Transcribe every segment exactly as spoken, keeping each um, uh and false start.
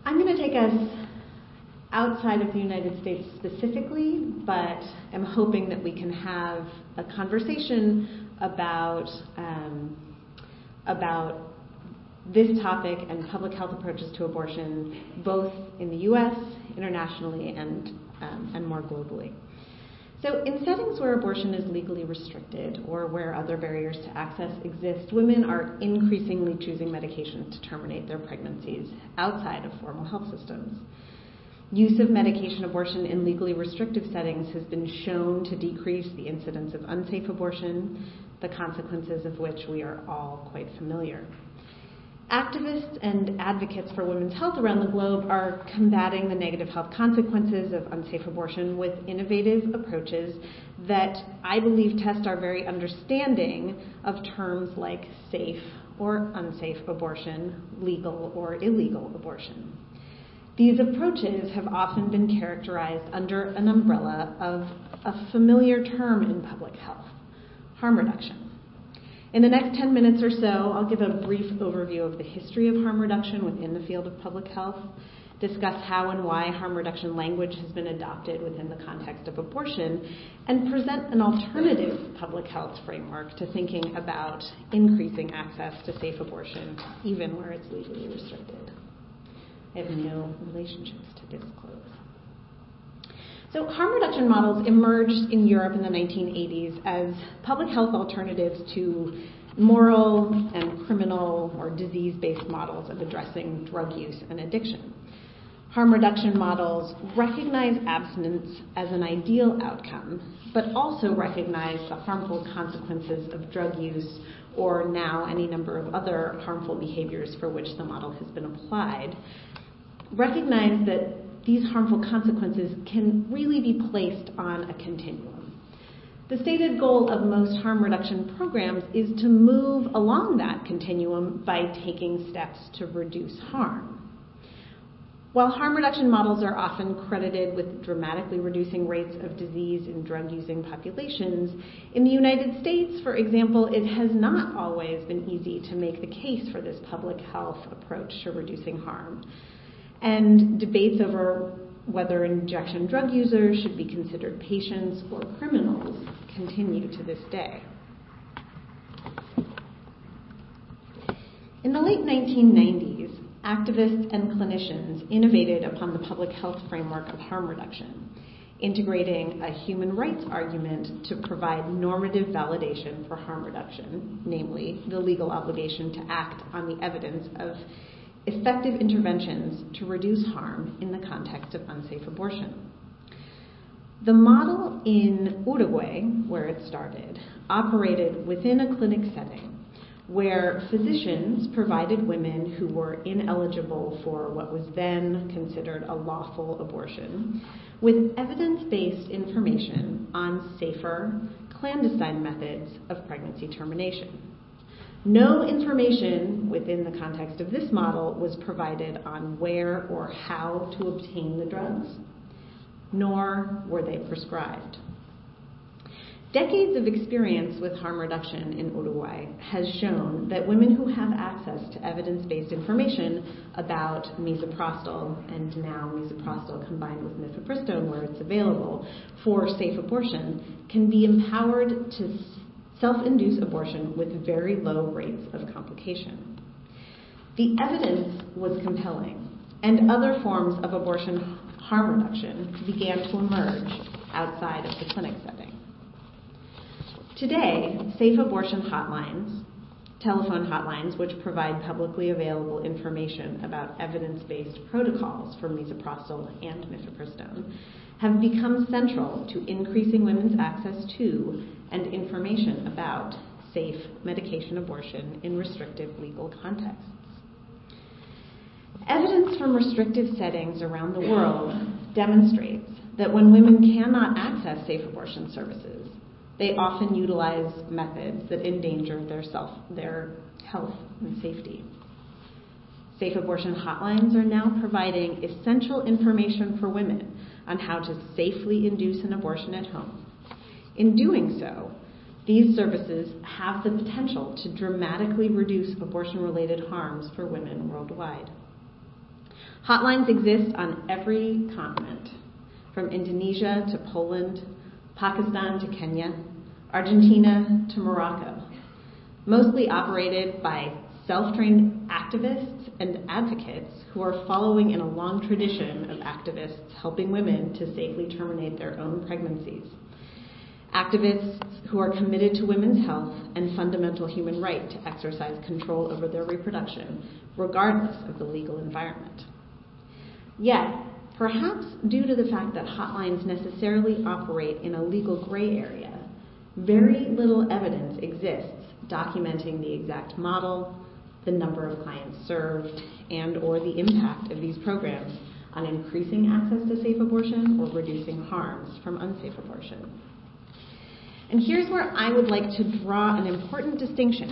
I'm going to take us outside of the United States specifically, but I'm hoping that we can have a conversation about um, about this topic and public health approaches to abortion, both in the U S, internationally, and um, and more globally. So in settings where abortion is legally restricted or where other barriers to access exist, women are increasingly choosing medication to terminate their pregnancies outside of formal health systems. Use of medication abortion in legally restrictive settings has been shown to decrease the incidence of unsafe abortion, the consequences of which we are all quite familiar. Activists and advocates for women's health around the globe are combating the negative health consequences of unsafe abortion with innovative approaches that I believe test our very understanding of terms like safe or unsafe abortion, legal or illegal abortion. These approaches have often been characterized under an umbrella of a familiar term in public health, harm reduction. In the next ten minutes or so, I'll give a brief overview of the history of harm reduction within the field of public health, discuss how and why harm reduction language has been adopted within the context of abortion, and present an alternative public health framework to thinking about increasing access to safe abortion, even where it's legally restricted. I have no relationships to disclose. So harm reduction models emerged in Europe in the nineteen eighties as public health alternatives to moral and criminal or disease-based models of addressing drug use and addiction. Harm reduction models recognize abstinence as an ideal outcome, but also recognize the harmful consequences of drug use or now any number of other harmful behaviors for which the model has been applied. Recognize that these harmful consequences can really be placed on a continuum. The stated goal of most harm reduction programs is to move along that continuum by taking steps to reduce harm. While harm reduction models are often credited with dramatically reducing rates of disease in drug-using populations, in the United States, for example, it has not always been easy to make the case for this public health approach to reducing harm. And debates over whether injection drug users should be considered patients or criminals continue to this day. In the late nineteen nineties, activists and clinicians innovated upon the public health framework of harm reduction, integrating a human rights argument to provide normative validation for harm reduction, namely the legal obligation to act on the evidence of effective interventions to reduce harm in the context of unsafe abortion. The model in Uruguay, where it started, operated within a clinic setting where physicians provided women who were ineligible for what was then considered a lawful abortion with evidence-based information on safer, clandestine methods of pregnancy termination. No information within the context of this model was provided on where or how to obtain the drugs, nor were they prescribed. Decades of experience with harm reduction in Uruguay has shown that women who have access to evidence-based information about misoprostol, and now misoprostol combined with mifepristone where it's available for safe abortion, can be empowered to self-induce abortion with very low rates of complication. The evidence was compelling, and other forms of abortion harm reduction began to emerge outside of the clinic setting. Today, safe abortion hotlines, telephone hotlines which provide publicly available information about evidence-based protocols for misoprostol and mifepristone, have become central to increasing women's access to and information about safe medication abortion in restrictive legal contexts. Evidence from restrictive settings around the world demonstrates that when women cannot access safe abortion services, they often utilize methods that endanger their self, their health and safety. Safe abortion hotlines are now providing essential information for women on how to safely induce an abortion at home. In doing so, these services have the potential to dramatically reduce abortion-related harms for women worldwide. Hotlines exist on every continent, from Indonesia to Poland, Pakistan to Kenya, Argentina to Morocco, mostly operated by self-trained activists and advocates who are following in a long tradition of activists helping women to safely terminate their own pregnancies. Activists who are committed to women's health and fundamental human right to exercise control over their reproduction, regardless of the legal environment. Yet, perhaps due to the fact that hotlines necessarily operate in a legal gray area, very little evidence exists documenting the exact model, the number of clients served, and or the impact of these programs on increasing access to safe abortion or reducing harms from unsafe abortion. And here's where I would like to draw an important distinction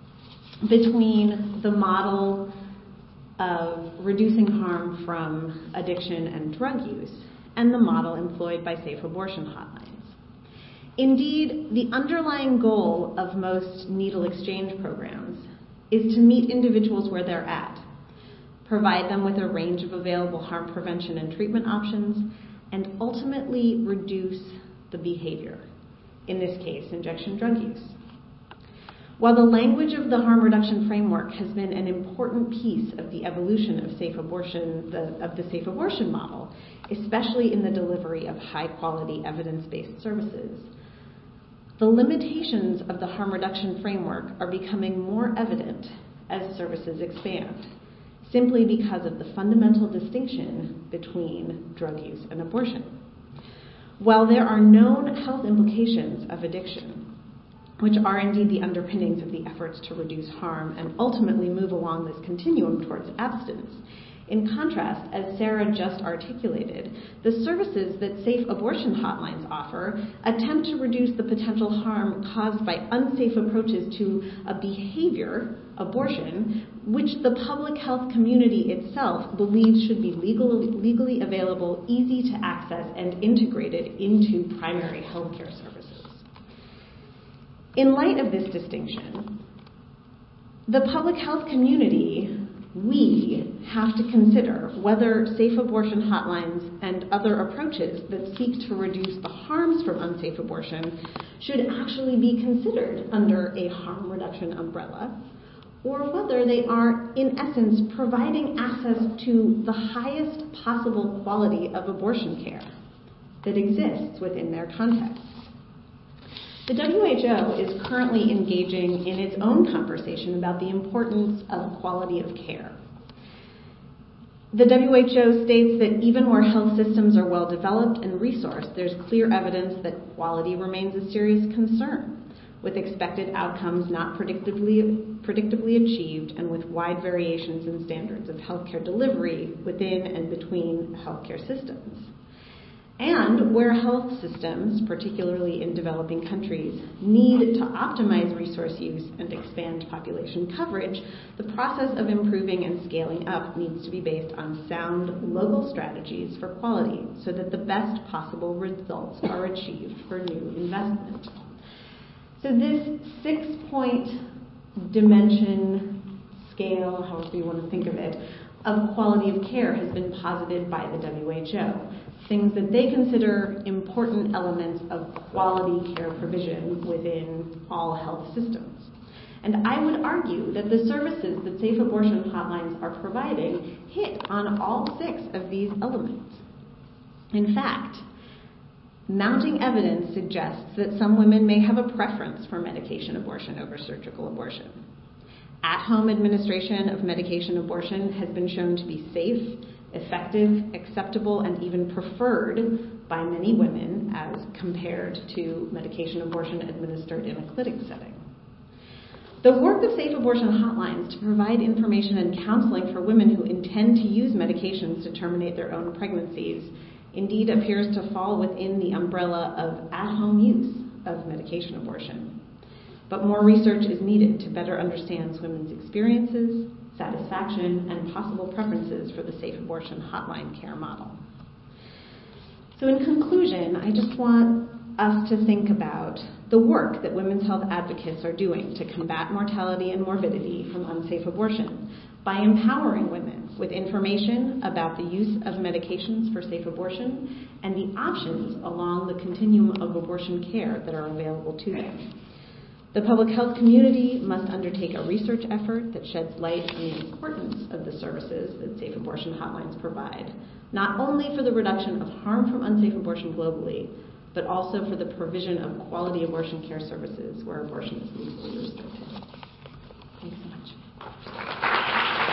between the model of reducing harm from addiction and drug use and the model employed by safe abortion hotlines. Indeed, the underlying goal of most needle exchange programs is to meet individuals where they're at, provide them with a range of available harm prevention and treatment options, and ultimately reduce the behavior, in this case, injection drug use. While the language of the harm reduction framework has been an important piece of the evolution of safe abortion, the, of the safe abortion model, especially in the delivery of high-quality evidence-based services, the limitations of the harm reduction framework are becoming more evident as services expand, simply because of the fundamental distinction between drug use and abortion. While there are known health implications of addiction, which are indeed the underpinnings of the efforts to reduce harm and ultimately move along this continuum towards abstinence, in contrast, as Sarah just articulated, the services that safe abortion hotlines offer attempt to reduce the potential harm caused by unsafe approaches to a behavior, abortion, which the public health community itself believes should be legally, legally available, easy to access, and integrated into primary healthcare services. In light of this distinction, the public health community, we have to consider whether safe abortion hotlines and other approaches that seek to reduce the harms from unsafe abortion should actually be considered under a harm reduction umbrella, or whether they are, in essence, providing access to the highest possible quality of abortion care that exists within their context. The W H O is currently engaging in its own conversation about the importance of quality of care. The W H O states that even where health systems are well developed and resourced, there's clear evidence that quality remains a serious concern, with expected outcomes not predictably, predictably achieved and with wide variations in standards of healthcare delivery within and between healthcare systems. And where health systems, particularly in developing countries, need to optimize resource use and expand population coverage, the process of improving and scaling up needs to be based on sound local strategies for quality so that the best possible results are achieved for new investment. So this six-point dimension scale, however you want to think of it, of quality of care has been posited by the W H O. Things that they consider important elements of quality care provision within all health systems. And I would argue that the services that safe abortion hotlines are providing hit on all six of these elements. In fact, mounting evidence suggests that some women may have a preference for medication abortion over surgical abortion. At-home administration of medication abortion has been shown to be safe, effective, acceptable, and even preferred by many women as compared to medication abortion administered in a clinic setting. The work of safe abortion hotlines to provide information and counseling for women who intend to use medications to terminate their own pregnancies indeed appears to fall within the umbrella of at-home use of medication abortion. But more research is needed to better understand women's experiences, satisfaction, and possible preferences for the safe abortion hotline care model. So in conclusion, I just want us to think about the work that women's health advocates are doing to combat mortality and morbidity from unsafe abortion by empowering women with information about the use of medications for safe abortion and the options along the continuum of abortion care that are available to them. The public health community must undertake a research effort that sheds light on the importance of the services that safe abortion hotlines provide, not only for the reduction of harm from unsafe abortion globally, but also for the provision of quality abortion care services where abortion is legally restricted. Thanks so much.